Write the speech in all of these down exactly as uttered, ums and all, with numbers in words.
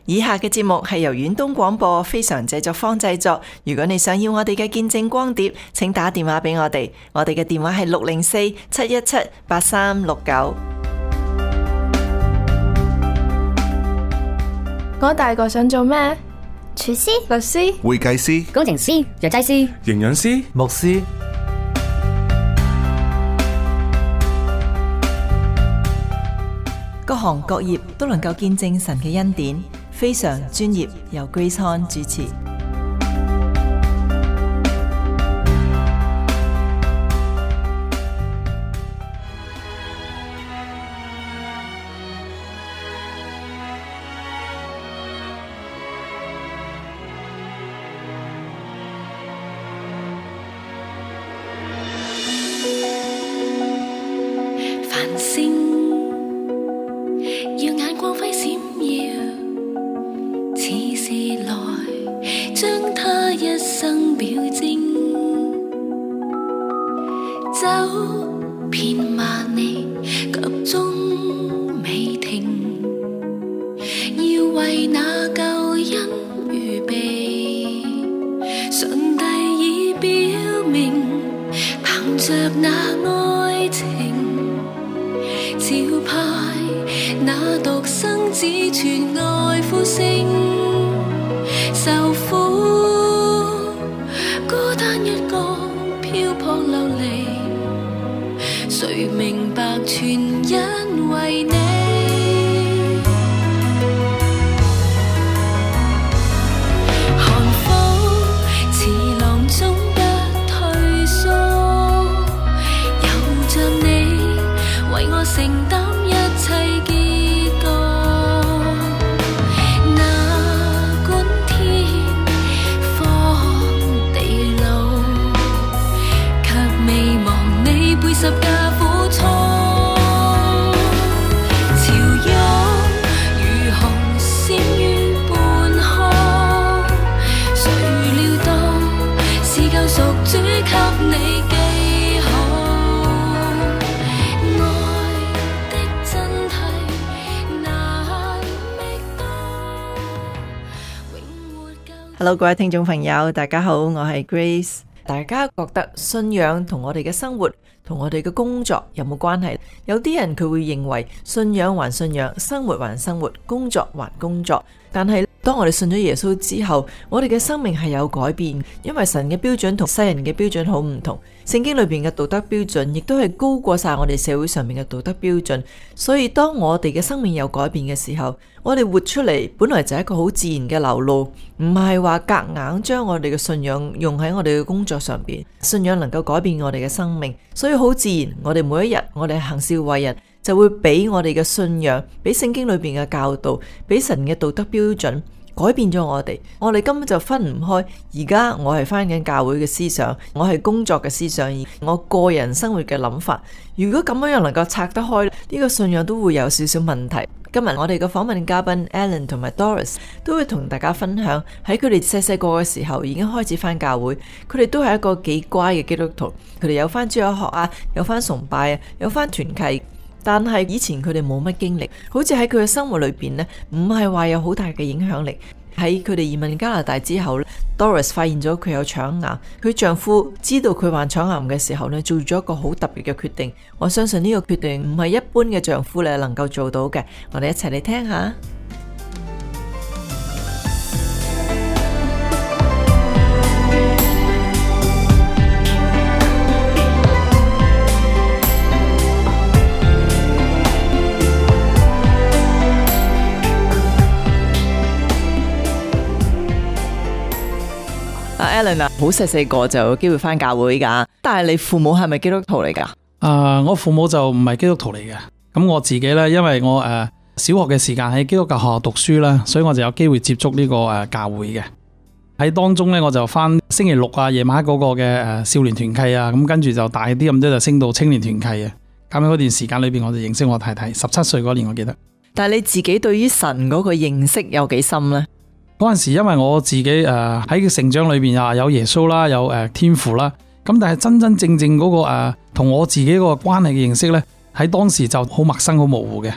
以下嘅節目係由遠東廣播非常製作坊製作。如果你想要我哋嘅見證光碟，請打電話俾我哋，我哋嘅電話係六零四七一七八三六九。 我大個想做咩？ 廚師、 律師、 會計師、 工程師、藥劑師、 營養師、 牧師。 各行各業都能夠見證神嘅恩典，非常專業，由 Grace Han 主持。 繁星耀眼光輝閃耀，似是來將他一生表徵，走遍萬里及終未停，要為那救恩預備。上帝已表明，憑着那愛情，召派那獨生子傳愛呼聲，受苦孤單一個漂泊流離，誰明白全因為你。寒風似浪中不退縮，有着你為我承擔一切結局，哪管天荒地老，卻未忘你背十架苦楚。潮湧如紅閃於半空，誰料到是救贖主給你記號。 Hello， 各位聽眾朋友，大家好，我係 Grace。大家覺得信仰同我哋嘅生活同我哋嘅工作有冇關係？有啲人佢會認為信仰還信仰，生活還生活，工作還工作。但係當我哋信咗耶穌之後，我哋嘅生命係有改變，因為神嘅標準同世人嘅標準好唔同。聖經裏邊嘅道德標準亦都係高過晒我哋社會上面嘅道德標準。所以當我哋嘅生命有改變嘅時候，我哋活出嚟本來就係一個好自然嘅流露，唔係話夾硬將我哋嘅信仰用喺我哋嘅工作上邊。信仰能夠改變我哋嘅生命，所以好自然，我哋每一日我哋行事為人就會俾我哋嘅信仰，俾聖經裏邊嘅教導，俾神嘅道德標準改變咗我哋。我哋根本就分唔開。而家我係返緊教會嘅思想，我係工作嘅思想，而我個人生活嘅諗法，如果咁樣又能夠拆得開，呢個信仰都會有少少問題。今日我哋嘅訪問嘉賓 Alan 同埋 Doris 都會同大家分享喺佢哋細細個嘅時候已經開始返教會，佢哋都係一個幾乖嘅基督徒，佢哋有返主日學啊，有返崇拜啊，有返團契。但係以前佢哋冇乜經歷，好似喺佢嘅生活裏邊呢，唔係話有好大嘅影響力。喺佢哋移民加拿大之後呢， Doris 發現咗佢有腸癌，佢丈夫知道佢患腸癌嘅時候呢，做咗一個好特別嘅決定。我相信呢個決定唔係一般嘅丈夫咧能夠做到嘅。我哋一齊嚟聽下。Alan 啊，好細細個就有機會返教會噶，但係你父母係咪基督徒嚟噶？ 啊、呃，我父母就唔係基督徒嚟嘅。咁我自己呢，因為我誒、呃、小學嘅時間喺基督教學校讀書啦，所以我就有機會接觸呢、這個誒、呃、教會嘅。喺當中呢，我就返星期六啊夜晚嗰個嘅誒、呃、少年團契啊，咁跟住就大啲咁多就升到青年團契啊。咁喺嗰段時間裏邊，我就認識我太太。十七歲嗰年我記得。但係你自己對於神嗰個認識有幾深呢？嗰陣時因為我自己誒喺個成長裏邊啊有耶穌啦，有誒、呃、天父啦，咁但係真真正正嗰、那個誒同、呃、我自己嗰個關係嘅認識呢，喺當時就好陌生好模糊嘅。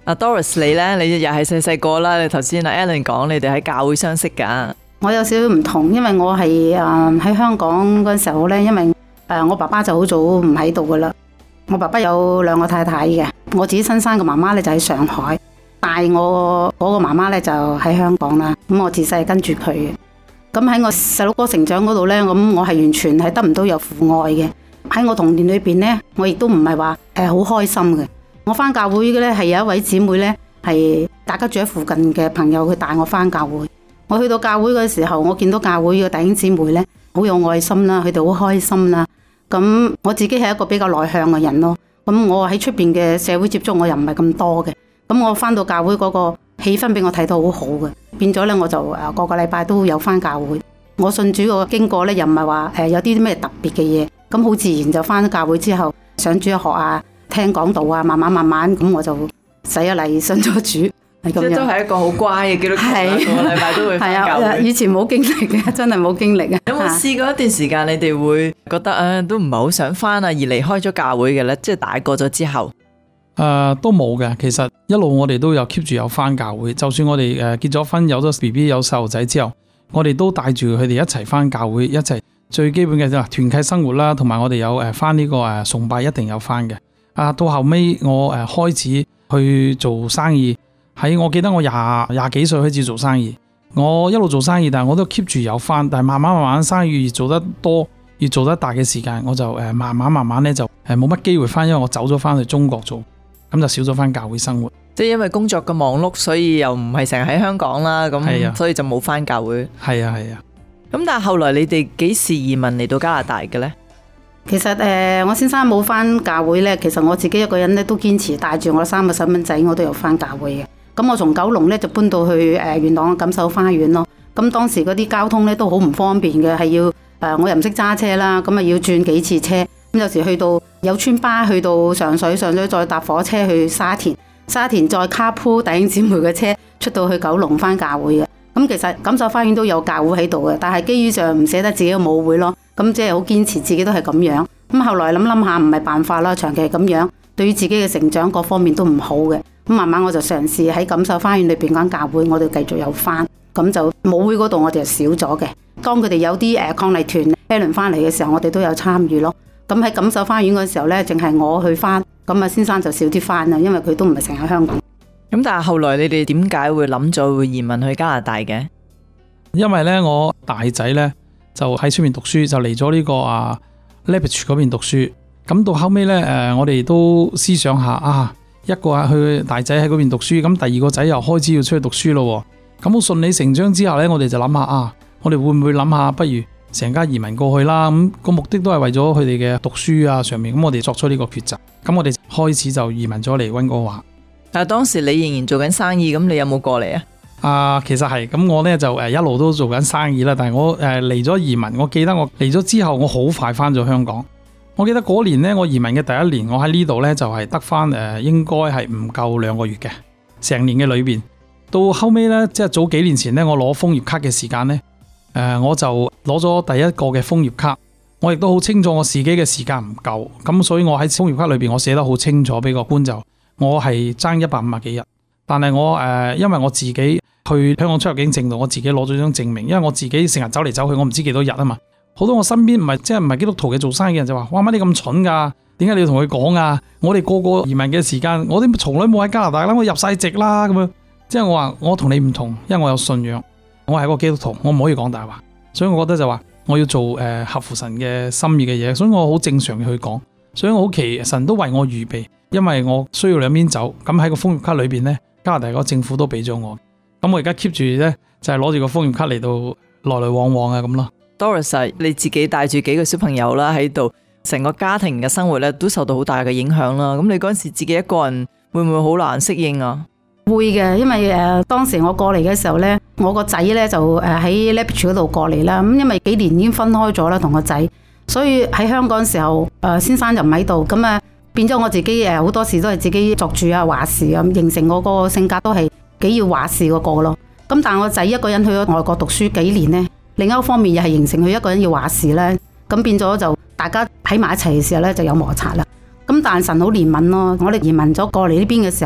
阿 Doris 你呢？你又係細細個啦，你頭先阿 Ellen 講你哋喺教會相識㗎。 我有少少唔同，因為我係誒喺香港嗰陣時候呢，因為誒我爸爸就好早唔喺度噶啦。我爸爸有兩個太太嘅，我自己親生嘅媽媽呢就喺上海，帶我嗰個媽媽呢就喺香港啦。咁我自細跟住佢嘅。咁喺我細佬哥成長嗰度呢，咁我係完全係得唔到有父愛嘅。喺我童年裏邊呢，我亦都唔係話誒好開心嘅。我翻教會嘅咧，係有一位姊妹咧，係大家住喺附近嘅朋友，佢帶我翻教會。我去到教會嘅時候，我見到教會嘅弟兄姊妹咧，好有愛心啦，佢哋好開心啦。咁我自己係一個比較內向嘅人咯。咁我喺出邊嘅社會接觸，我又唔係咁多嘅。咁我翻到教會嗰個氣氛俾我睇到好好嘅，變咗咧我就誒個個禮拜都有翻教會。我信主個經過咧，又唔係話誒有啲咩特別嘅嘢，咁好自然就翻咗教會之後上主日學啊。聽講道啊，慢慢慢慢咁我就洗咗禮信咗主，係咁樣。即都係一個好乖嘅基督徒，個個禮拜都會返教會。 以前冇經歷嘅，真係冇經歷嘅。 有冇試過一段時間你哋會覺得啊，都唔係好想返啊，而離開咗教會嘅咧？即係大個咗之後，誒、 呃、都冇嘅。其實一路我哋都有 keep 住有返教會，就算我哋誒結咗婚，有咗 B B 有細路仔之後，我哋都帶住佢哋一齊返教會，一齊最基本嘅就係團契生活啦，同埋我哋有誒返呢個誒崇拜一定有返嘅。啊，到後尾我誒開始去做生意，喺我記得我廿廿幾歲開始做生意，我一路做生意，但係我都 keep 住有返，但係慢慢慢慢生意越做得多，越做得大嘅時間，我就誒慢慢慢慢咧就誒冇乜機會返，因為我走咗返去中國做，咁就少咗返教會生活。 即係因為工作嘅忙碌，所以又唔係成日喺香港啦，咁所以就冇返教會。 係啊係啊。 咁但係後來你哋幾時移民嚟到加拿大嘅咧？ 其實誒、呃，我先生冇返教會咧，其實我自己一個人咧都堅持帶住我三個細蚊仔，我都有返教會嘅。咁我從九龍咧就搬到去誒元朗嘅錦繡花園咯。咁當時嗰啲交通咧都好唔方便嘅，係要誒、呃、我又唔識揸車啦，咁啊要轉幾次車。咁有時去到有村巴去到上水，上水再搭火車去沙田，沙田再卡鋪弟兄姊妹嘅車出到去九龍返教會嘅。咁其實錦繡花園都有教會喺度嘅，但係基於上唔捨得自己嘅母會咯，咁即係好堅持自己都係咁樣。咁後來諗諗下唔係辦法啦，長期咁樣，對於自己嘅成長各方面都唔好嘅。咁慢慢我就嘗試喺錦繡花園裏邊間教會，我哋繼續有返，咁就母會嗰度我哋就少咗嘅。當佢哋有啲誒抗麗團 Ellen 翻嚟嘅時候，我哋都有參與咯。咁喺錦繡花園嗰時候呢，淨係我去返，咁啊先生就少啲返啦，因為佢都唔係成日喺香港。 咁但係後來你哋點解會諗咗會移民去加拿大嘅？ 因為咧我大仔咧就喺出面讀書，就嚟咗呢個啊 Lethbridge 嗰邊讀書。咁到後尾咧誒，我哋都思想下啊，一個啊去大仔喺嗰邊讀書，咁第二個仔又開始要出去讀書咯。咁好順理成章之後咧，我哋就諗下啊，我哋會唔會諗下不如成家移民過去啦？咁個目的都係為咗佢哋嘅讀書啊上面。咁我哋作出呢個抉擇。咁我哋開始就移民咗嚟溫哥華。 但係當時你仍然做緊生意，咁你有冇過嚟啊？ 啊，其實係咁，我咧就誒一路都做緊生意啦。但係我誒嚟咗移民，我記得我嚟咗之後，我好快翻咗香港。我記得嗰年咧，我移民嘅第一年，我喺呢度咧就係得翻誒，應該係唔夠兩個月嘅，成年嘅裏邊。到後尾咧，即係早幾年前咧，我攞楓葉卡嘅時間咧，誒我就攞咗第一個嘅楓葉卡。我亦都好清楚我自己嘅時間唔夠，咁所以我喺楓葉卡裏邊，我寫得好清楚俾個官就。我係爭一百五十幾日，但係我誒、呃，因為我自己去香港出入境證度，我自己攞咗張證明，因為我自己成日走嚟走去，我唔知幾多日啊嘛。好多我身邊唔係即係唔係基督徒嘅做生意嘅人就話：哇，乜你咁蠢噶？點解你要同佢講啊？我哋個個移民嘅時間，我哋從來冇喺加拿大啦，我入晒籍啦咁樣。即係我話我同你唔同，因為我有信仰，我係個基督徒，我唔可以講大話，所以我覺得就話我要做誒、呃、合乎神嘅心意嘅嘢，所以我好正常去講，所以我好奇神都為我預備。因為我需要兩邊走，咁喺個楓葉卡裏邊呢，加拿大個政府都俾咗我，咁我而家 keep 住呢，就係攞住個楓葉卡嚟到來來往往啊咁咯。 Doris，你自己帶住幾個小朋友啦喺度，成個家庭嘅生活咧都受到好大嘅影響啦。咁你嗰陣時自己一個人會唔會好難適應啊？ 會嘅，因為誒、呃、當時我過嚟嘅時候呢，我個仔呢就誒喺 Lethbridge 嗰度過嚟啦。咁因為幾年已經分開咗啦，同個仔，所以喺香港嘅時候，誒、呃、先生就唔喺度，咁啊。變咗我自己誒，好多時都係自己作主啊，話事啊，形成我個性格都係幾要話事嗰個咯。咁但係我仔一個人去咗外國讀書幾年呢，另一方面又係形成佢一個人要話事咧，咁變咗就大家喺埋一齊嘅時候咧就有摩擦啦。咁但係神好憐憫咯，我哋移民咗過嚟呢邊嘅時候咧，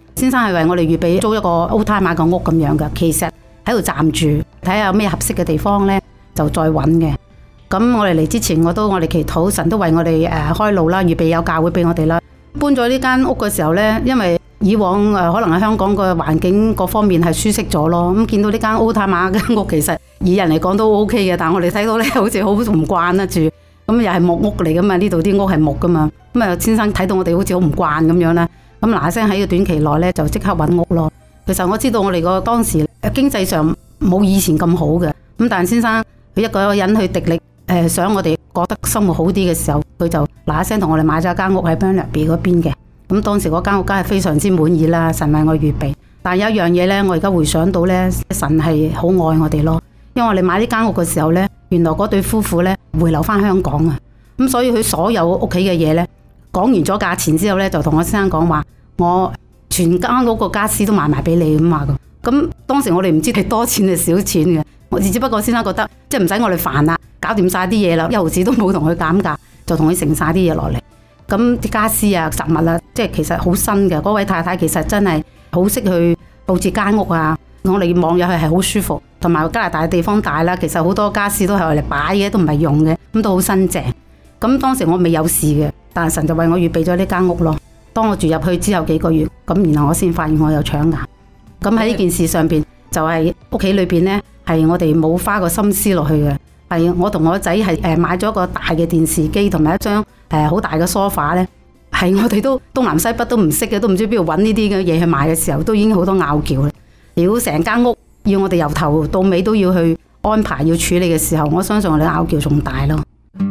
先生係為我哋預備租一個 old timer 嘅屋咁樣嘅，其實喺度暫住，睇下有咩合適嘅地方呢，就再揾嘅。咁我哋嚟之前，我都我哋祈禱神都為我哋誒開路啦，預備有教會俾我哋啦。搬咗呢間屋嘅時候呢，因為以往誒可能喺香港個環境各方面係舒適咗咯，咁見到呢間 old timer 嘅屋，其實以人嚟講都 OK 嘅，但係我哋睇到呢，好似好唔慣啦住，咁又係木屋嚟噶嘛，呢度啲屋係木噶嘛，咁啊先生睇到我哋好似好唔慣咁樣啦，咁嗱嗱聲喺個短期內呢，就即刻揾屋咯。其實我知道我哋個當時經濟上冇以前咁好嘅，咁但係先生佢一個人去滴力。誒想我哋覺得生活好啲嘅時候，佢就嗱一聲同我哋買咗一間屋喺 Burnaby 嗰邊嘅。咁當時嗰間屋梗係非常之滿意啦，神為我預備。但係有一樣嘢呢，我而家回想到呢，神係好愛我哋咯。因為我哋買呢間屋嘅時候呢，原來嗰對夫婦呢回流翻香港啊。咁所以佢所有屋企嘅嘢呢，講完咗價錢之後呢，就同我先生講話，我全間屋個家私都賣埋俾你咁話㗎。咁當時我哋唔知係多錢定少錢嘅，我只不過先生覺得即係唔使我哋煩啦。搞掂晒啲嘢啦，一毫子都冇同佢減價，就同佢剩晒啲嘢落嚟。咁啲家私啊、雜物啊，即係其實好新嘅。嗰位太太其實真係好識去佈置間屋啊。我哋望入去係好舒服，同埋加拿大嘅地方大啦，其實好多家私都係用嚟擺嘅，都唔係用嘅，咁都好新淨。咁當時我未有事嘅，但係神就為我預備咗呢間屋咯。當我住入去之後幾個月，咁然後我先發現我有腸癌。咁喺呢件事上邊，就係屋企裏邊呢，係我哋冇花個心思落去嘅。係我同我仔係誒買咗個大嘅電視機同埋一張誒好大嘅梳化咧，係我哋都東南西北都唔識嘅，都唔知邊度揾呢啲嘅嘢去買嘅時候，都已經好多拗撬啦。如果成間屋要我哋由頭到尾都要去安排要處理嘅時候，我相信我哋拗撬仲大咯。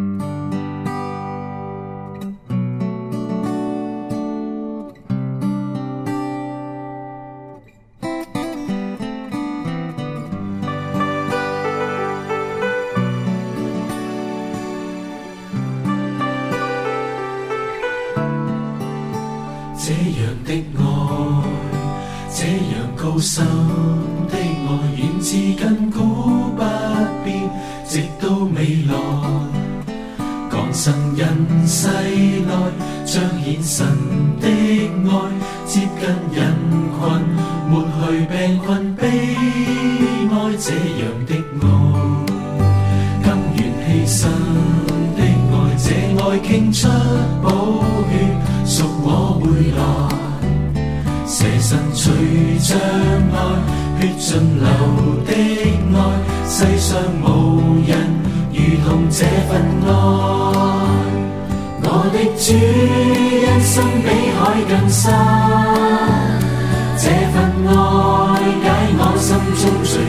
這樣的愛，這樣高深的愛，遠至亙古不變，直到未來。降生人世內，彰顯神的愛，接近人群，抹去病困悲哀。這樣的愛，甘願犧牲的愛，這愛傾出寶血。屬我回來，捨身隨着愛，血盡流的愛，世上無人如同這份愛。我的主因心比海更深，這份愛解我心中罪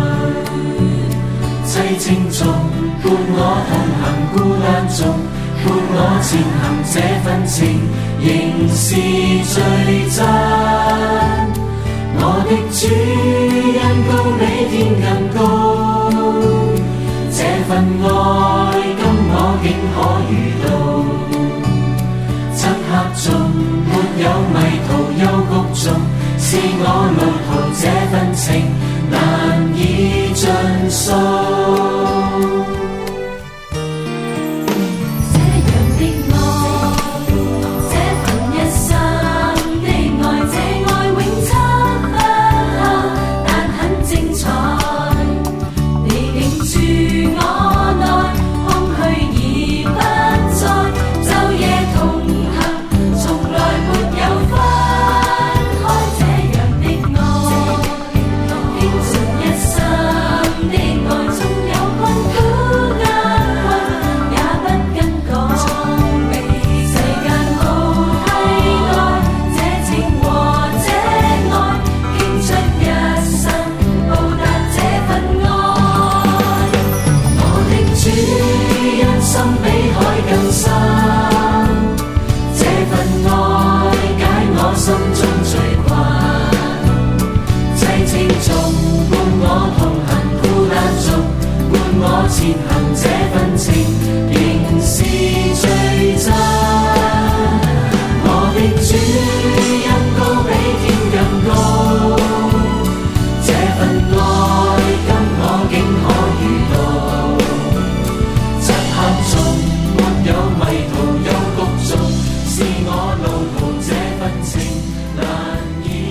困。凄清中伴我同行孤單中，伴我前行這份情仍是最真。我的主因高比天更高，這份愛今我竟可遇到。漆黑中沒有迷途幽谷中，是我路途這份情難以盡數。前行這份情仍是最真，我的主因高比天更高，這份愛今我竟可遇到。漆黑中沒有迷途幽谷中，是我路途這份情難以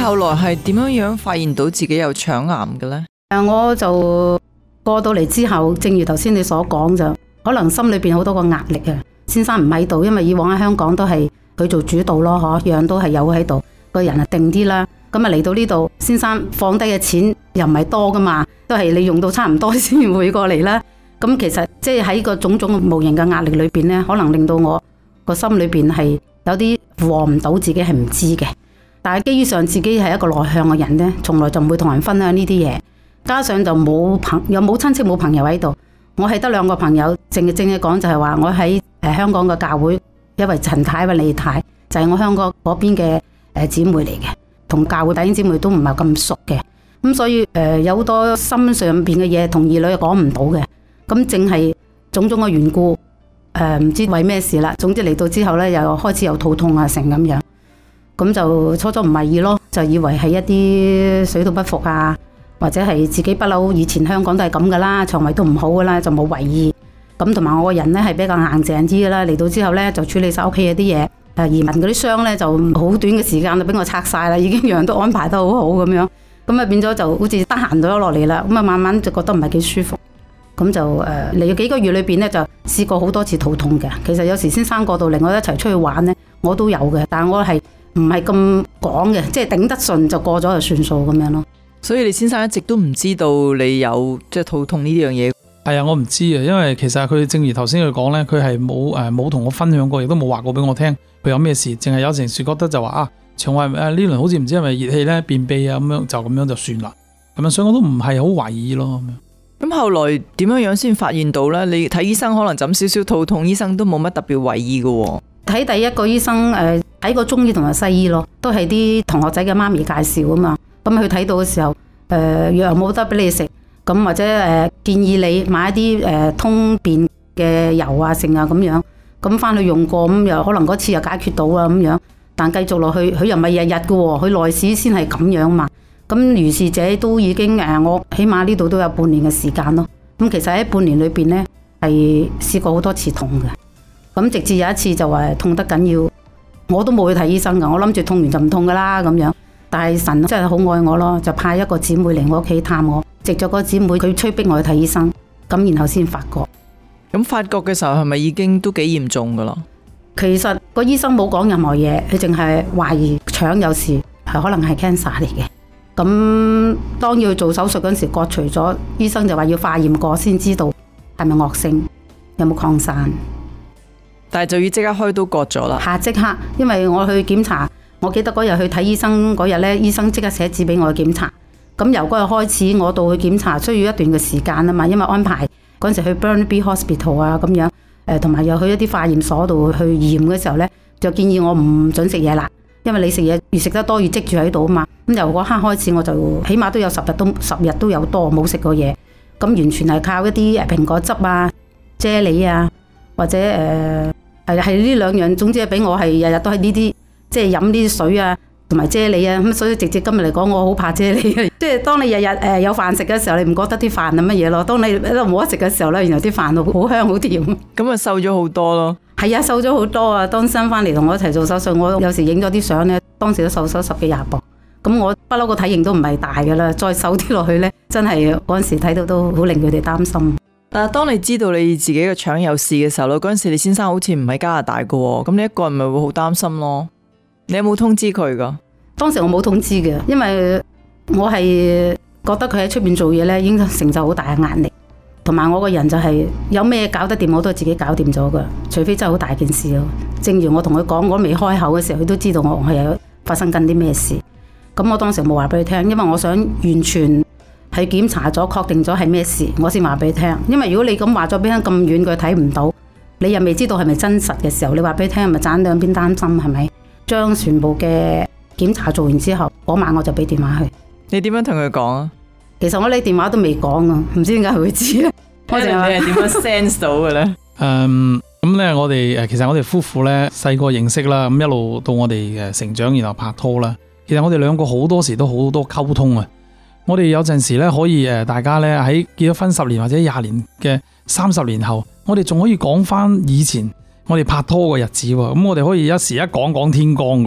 後來係點樣樣發現到自己有腸癌嘅呢？ 誒，我就過到嚟之後，正如頭先你所講，就可能心裏邊好多個壓力啊。先生唔喺度，因為以往喺香港都係佢做主導咯，嗬，樣都係有喺度，個人啊定啲啦。咁啊嚟到呢度，先生放低嘅錢又唔係多噶嘛，都係你用到差唔多先會過嚟啦。咁其實即係喺個種種無形嘅壓力裏邊呢，可能令到我個心裏邊係有啲負荷唔到，自己係唔知嘅。但係基於上自己係一個內向嘅人呢，從來就唔會同人分享呢啲嘢。加上就冇朋又冇親戚冇朋友喺度，我係得兩個朋友，正正嘅講就係話我喺誒香港嘅教會，因為陳太、因為李太就係、是、我香港嗰邊嘅誒姊妹嚟嘅，同教會弟兄姊妹都唔係咁熟嘅，咁所以誒、呃、有好多心上邊嘅嘢同兒女講唔到嘅，咁正係種種嘅緣故，誒、呃、唔知為咩事啦。總之嚟到之後咧，又開始有肚痛啊成咁樣，咁就初初唔係意咯，就以為係一啲水土不服啊。或者係自己不嬲，以前香港都係咁噶啦，腸胃都唔好噶啦，就冇為意。咁同埋我個人咧係比較硬淨啲噶啦，嚟到之後咧就處理晒屋企嘅啲嘢。誒移民嗰啲箱咧就好短嘅時間就俾我拆晒啦，已經樣樣都安排得好好咁樣。咁啊變咗就好似得閒咗落嚟啦。咁啊慢慢就覺得唔係幾舒服。咁就誒嚟咗幾個月裏邊咧就試過好多次肚痛嘅。其實有時先生過到嚟我一齊出去玩咧，我都有嘅，但係我係唔係咁講嘅，即係頂得順就過咗就算數咁樣咯。 所以你先生一直都唔知道你有即係肚痛呢樣嘢。 係啊，我唔知啊，因為其實佢正如頭先佢講咧，佢係冇誒冇同我分享過，亦都冇話過俾我聽佢有咩事，淨係有陣時覺得就話啊腸胃誒呢輪好似唔知係咪熱氣咧便秘啊咁樣，就咁樣就算啦。咁樣所以我都唔係好懷疑咯咁樣。 咁後來點樣樣先發現到咧？你睇醫生可能就咁少少肚痛，醫生都冇乜特別為意嘅。 睇第一個醫生誒睇個中醫同埋西醫咯，都係啲同學仔嘅媽咪介紹啊嘛。咁佢睇到嘅時候，誒、呃、藥冇得俾你食，咁或者誒、呃、建議你買一啲誒、呃、通便嘅油啊、剩啊咁樣，咁翻去用過，咁又可能嗰次又解決到啊咁樣，但繼續落去，佢又唔係日日嘅喎，佢內史先係咁樣嘛。咁如是者都已經誒，我起碼呢度都有半年嘅時間咯。咁其實喺半年裏邊咧，係試過好多次痛嘅。咁直至有一次就話痛得緊要，我都冇去睇醫生噶，我諗住痛完就唔痛噶啦咁樣。但係神真係好愛我咯，就派一個姊妹嚟我屋企探我，藉咗個姊妹佢催逼我去睇醫生，咁然後先發覺。 咁發覺嘅時候係咪已經都幾嚴重噶啦？ 其實個醫生冇講任何嘢，佢淨係懷疑腸有事，係可能係 cancer 嚟嘅。咁當要做手術嗰陣時割除咗，醫生就話要化驗過先知道係咪惡性，有冇擴散。 但係就要即刻開刀割咗啦。 下即刻，因為我去檢查。我記得嗰日去睇醫生嗰日咧，醫生即刻寫紙俾我去檢查。咁由嗰日開始，我到去檢查需要一段嘅時間啊嘛，因為安排嗰陣時去 Burnaby Hospital 啊咁樣，誒同埋又去一啲化驗所度去驗嘅時候咧，就建議我唔准食嘢啦，因為你食嘢越食得多越積住喺度啊嘛。咁由嗰刻開始，我就起碼都有十日都十日都有多冇食過嘢，咁完全係靠一啲誒蘋果汁啊、啫喱啊，或者誒係係呢兩樣，總之係俾我係日日都係呢啲。即係飲啲水啊，同埋啫喱啊，咁所以直接今日嚟講，我好怕啫喱嘅。即係當你日日誒有飯食嘅時候，你唔覺得啲飯係乜嘢咯？當你喺度冇得食嘅時候咧，原來啲飯好香好甜。 咁啊瘦咗好多咯。 係啊，瘦咗好多啊！當生翻嚟同我一齊做手術，我有時影咗啲相咧，當時都瘦咗十幾廿磅。咁我不嬲個體型都唔係大嘅啦，再瘦啲落去咧，真係嗰陣時睇到都好令佢哋擔心。 但係當你知道你自己嘅腸有事嘅時候咯，嗰陣時你先生好似唔喺加拿大嘅喎，咁你一個人咪會好擔心咯。你有冇通知佢噶？當時我冇通知嘅，因為我係覺得佢喺出邊做嘢咧，已經承受好大嘅壓力，同埋我個人就係有咩搞得掂，我都係自己搞掂咗噶，除非真係好大件事咯。正如我同佢講，我都未開口嘅時候，佢都知道我係有發生緊啲咩事。咁我當時冇話俾佢聽，因為我想完全係檢查咗，確定咗係咩事，我先話俾佢聽。因為如果你咁話咗俾佢咁遠，佢睇唔到，你又未知道係咪真實嘅時候，你話俾佢聽，咪盞兩邊擔心係咪？將全部嘅檢查做完之後，嗰晚我就俾電話佢。 你點樣同佢講啊？ 其實我呢電話都未講啊，唔知點解佢會知咧。 我哋係點樣 sense 到嘅咧？誒、 嗯，咁咧我哋誒，其實我哋夫婦咧細個認識啦，咁一路到我哋誒成長，然後拍拖啦。其實我哋兩個好多時都好多溝通啊。我哋有陣時咧可以誒，大家咧喺結咗婚十年或者廿年嘅三十年後，我哋仲可以講翻以前我哋拍拖嘅日子喎，咁我哋可以一時一講講天光㗎。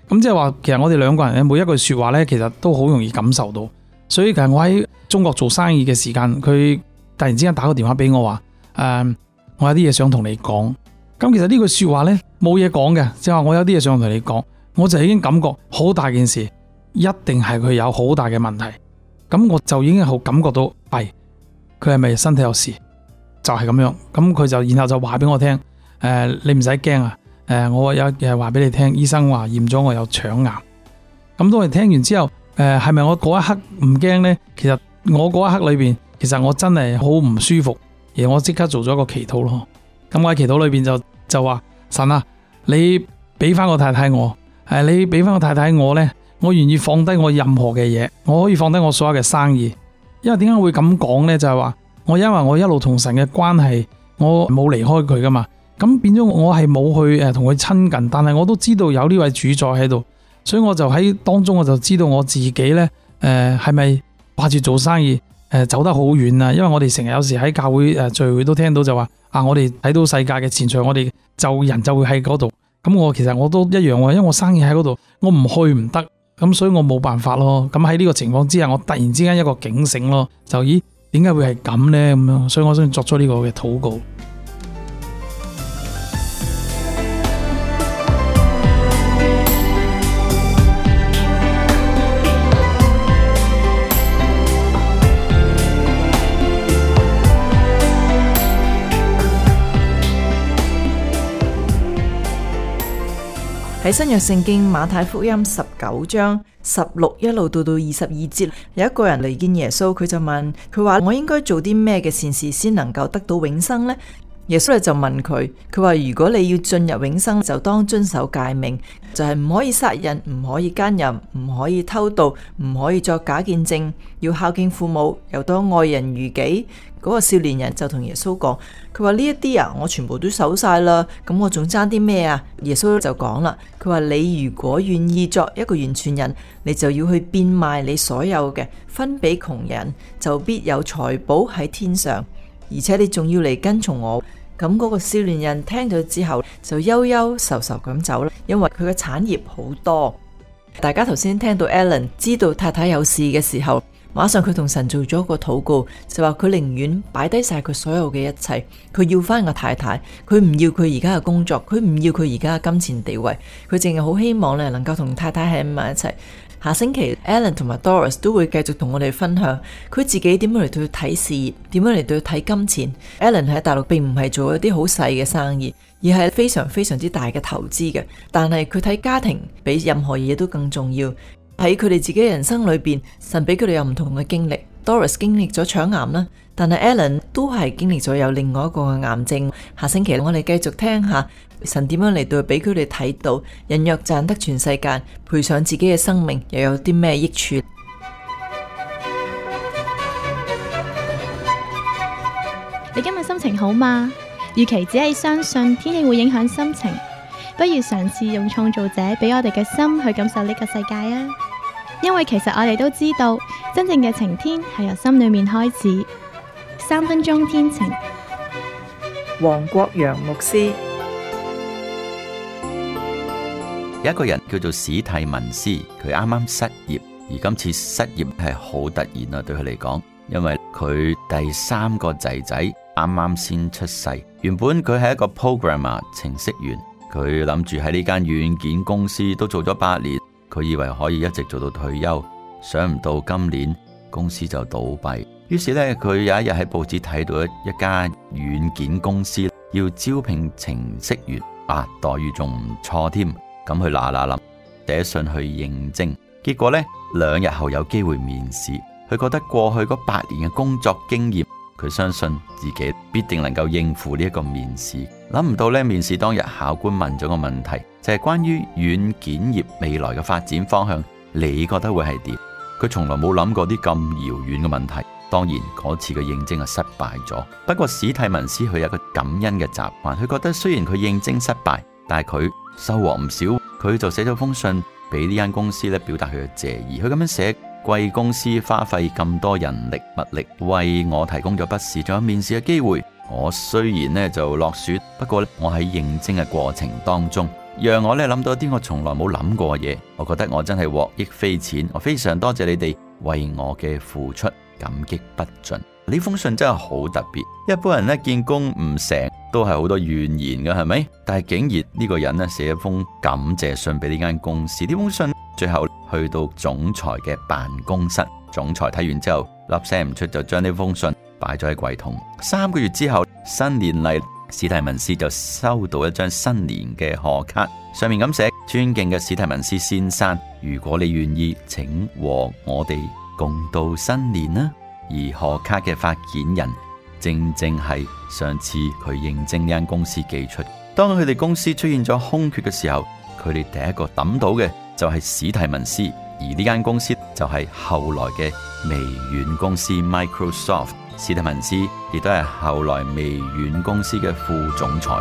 咁即係話，其實我哋兩個人咧，每一句說話咧，其實都好容易感受到。所以其實我喺中國做生意嘅時間，佢突然之間打個電話俾我話，誒、呃，我有啲嘢想同你講。咁其實呢句說話咧冇嘢講嘅，即係話我有啲嘢想同你講，我就已經感覺好大件事，一定係佢有好大嘅問題。咁我就已經好感覺到，係佢係咪身體有事？就係、是、咁樣。咁佢就然後就話俾我聽，誒、呃，你唔使驚啊。誒、呃，我有嘢話俾你聽，醫生話驗咗我有腸癌。咁當我聽完之後，誒、呃，係咪我嗰一刻唔驚呢？其實我嗰一刻裏邊，其實我真係好唔舒服，而我即刻做咗一個祈禱咯。咁我喺祈禱裏邊就就話，神啊，你俾翻個太太我，誒、呃，你俾翻個太太我呢，我願意放低我任何嘅嘢，我可以放低我所有嘅生意。因為點解會咁講呢？就係、是、話我因為我一路同神嘅關係，我冇離開佢噶嘛。咁變咗我係冇去誒同佢親近，但係我都知道有呢位主宰喺度，所以我就喺當中我就知道我自己呢誒係咪掛住做生意誒、呃、走得好遠啊？因為我哋成日有時喺教會誒聚會都聽到就話啊，我哋睇到世界嘅前場，我哋就人就會喺嗰度。咁我其實我都一樣喎，因為我生意喺嗰度，我唔去唔得，咁所以我冇辦法咯。咁喺呢個情況之下，我突然之間一個警醒咯，就咦點解會係咁呢？咁樣，所以我先作出呢個嘅禱告。 喺新約聖經馬太福音十九章十六一路到到二十二節，有一個人嚟見耶穌，佢就問佢話：我應該做啲咩嘅善事先能夠得到永生呢？耶穌就問佢，佢話如果你要進入永生，就當遵守誡命，就係唔可以殺人，唔可以奸淫，唔可以偷盜，唔可以作假見證，要孝敬父母，又當愛人如己。嗰個少年人就同耶穌講，佢話呢一啲啊，我全部都守晒啦，咁我仲爭啲咩啊？耶穌就講啦，佢話你如果願意作一個完全人，你就要去變賣你所有嘅，分俾窮人，就必有財寶喺天上，而且你仲要嚟跟從我。咁嗰個少年人聽咗之後就憂憂愁愁咁走啦，因為佢嘅產業好多。大家頭先聽到 Alan 知道太太有事嘅時候，馬上佢同神做咗個禱告，就話佢寧願擺低晒佢所有嘅一切，佢要翻個太太，佢唔要佢而家嘅工作，佢唔要佢而家嘅金錢地位，佢淨係好希望咧能夠同太太喺埋一齊。下星期 Alan 同埋 Doris 都會繼續同我哋分享佢自己點樣嚟到去睇事業，點樣嚟到去睇金錢。Alan 喺大陸並唔係做一啲好細嘅生意，而係非常非常之大嘅投資嘅，但係佢睇家庭比任何嘢都更重要。喺佢哋自己人生裏邊，神俾佢哋有唔同嘅經歷。Doris 經歷咗腸癌啦，但係 Alan 都係經歷咗有另外一個嘅癌症。下星期我哋繼續聽下神點樣嚟到俾佢哋睇到，人若賺得全世界，賠上自己嘅生命，又有啲咩益處？ 你今日心情好嗎？與其只係相信天氣會影響心情，不如嘗試用創造者俾我哋嘅心去感受呢個世界啊！因為其實我哋都知道，真正嘅晴天係由心裏面開始。三分鐘天晴， 黃國陽牧師。 有一個人叫做史蒂文斯，佢啱啱失業，而今次失業係好突然啊，對佢嚟講，因為佢第三個仔仔啱啱先出世。原本佢係一個 programmer 程式員，佢諗住喺呢間軟件公司都做咗八年，佢以為可以一直做到退休，想唔到今年公司就倒閉。於是呢，佢有一日喺報紙睇到一家軟件公司要招聘程式員，啊，待遇仲唔錯添。咁佢嗱嗱臨寫信去應徵，結果呢，兩日後有機會面試。佢覺得過去嗰八年嘅工作經驗，佢相信自己必定能夠應付呢一個面試。諗唔到呢，面試當日考官問咗個問題，就係關於軟件業未來嘅發展方向，你覺得會係點？佢從來冇諗過啲咁遙遠嘅問題。當然嗰次嘅應徵係失敗咗。不過史蒂文斯佢有個感恩嘅習慣，佢覺得雖然佢應徵失敗，但係佢收穫唔少。佢就寫咗封信俾呢間公司咧，表達佢嘅謝意。佢咁樣寫：貴公司花費咁多人力物力為我提供咗筆試，仲有面試嘅機會。我雖然呢就落選，不過咧我喺應徵嘅過程當中讓我咧諗到一啲我從來冇諗過嘅嘢。我覺得我真係獲益匪淺，我非常多謝你哋為我嘅付出，感激不盡。呢封信真係好特別，一般人咧見工唔成都係好多怨言嘅，係咪？但係竟然呢個人咧寫一封感謝信俾呢間公司，呢封信最後去到總裁嘅辦公室，總裁睇完之後粒聲唔出，就將呢封信擺咗喺櫃桶。三個月之後，新年嚟，史蒂文斯就收到一張新年嘅賀卡，上面咁寫：尊敬嘅史蒂文斯先生，如果你願意，請和我哋共度新年啦。而賀卡嘅發件人正正係上次佢應徵呢間公司寄出。當佢哋公司出現咗空缺嘅時候，佢哋第一個抌到嘅就係史蒂文斯，而呢間公司就係後來嘅微軟公司 Microsoft。史蒂文斯亦都係後來微軟公司嘅副總裁。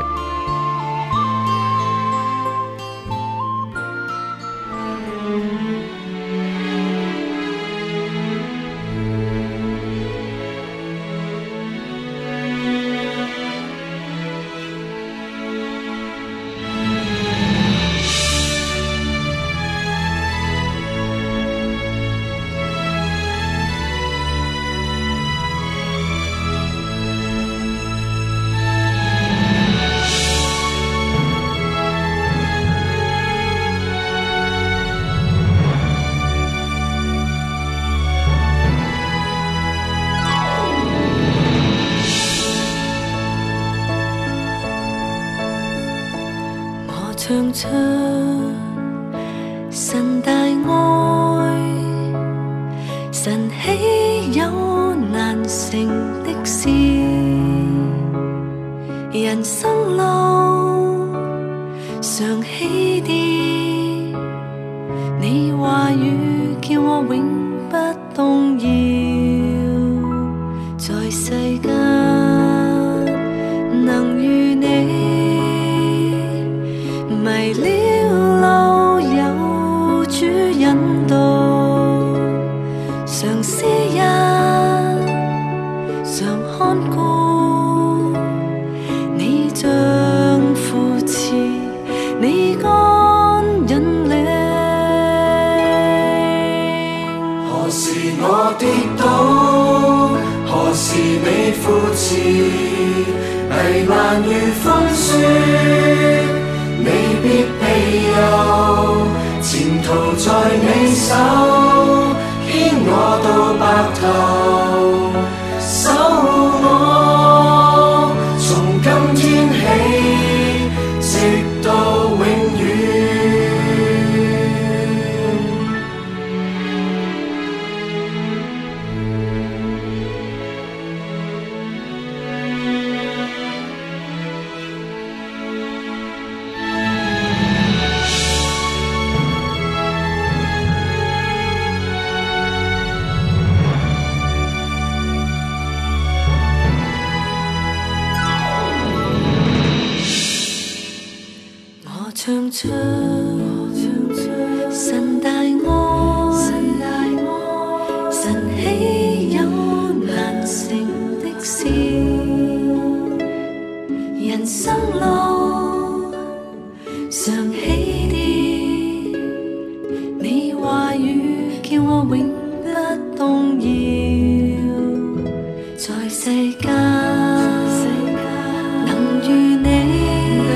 唱出神大愛，神豈有難成的事？人生路常起跌，你話語叫我永不動搖，在世間能與你迷了路有主引導，常思一常看顧，你像扶持，你竿引領。 何時我跌倒，何時你扶持，危難與風雪你必庇佑，前途在你手，牽我到白頭，守我從今天起，直到永遠。 唱出神大愛，神豈有難成的事？人生路常起跌，你話語叫我永不動搖，在世間能與你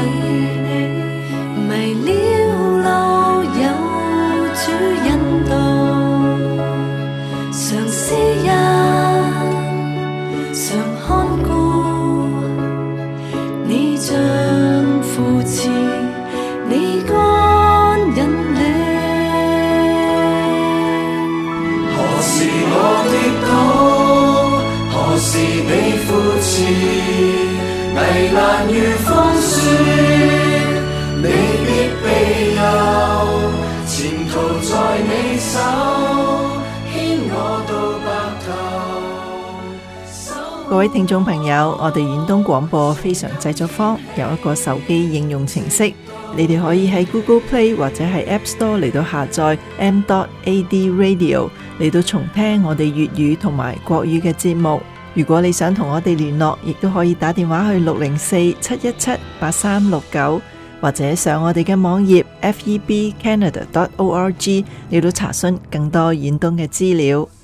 迷了路有主引導，常思一常看顧，你像扶持，你竿引領。 何時我跌倒，何時你扶持，危難與風雪你必庇佑，前途在你手，牽我到白頭。 各位聽眾朋友，我哋遠東廣播非常製作坊有一個手機應用程式，你哋可以喺 Google Play 或者係 App Store 嚟到下載 M A D Radio 嚟到重聽我哋粵語同埋國語嘅節目。如果你想同我哋聯絡，亦都可以打電話去六零四七一七八三六九。 或者上我哋嘅網頁 f e b canada dot org 嚟到查詢更多遠東嘅資料。